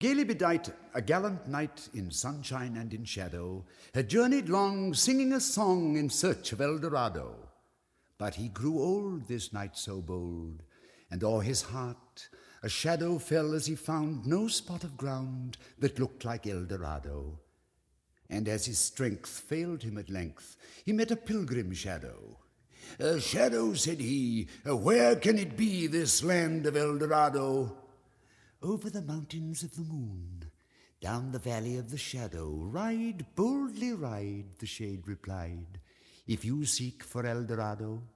Gaily bedight, a gallant knight in sunshine and in shadow had journeyed long, singing a song in search of El Dorado. But he grew old, this knight so bold, and o'er his heart a shadow fell as he found no spot of ground that looked like El Dorado. And as his strength failed him at length, he met a pilgrim shadow. "Shadow," said he, "where can it be, this land of El Dorado?" "Over the mountains of the moon, down the valley of the shadow, ride, boldly ride," the shade replied, "if you seek for El Dorado."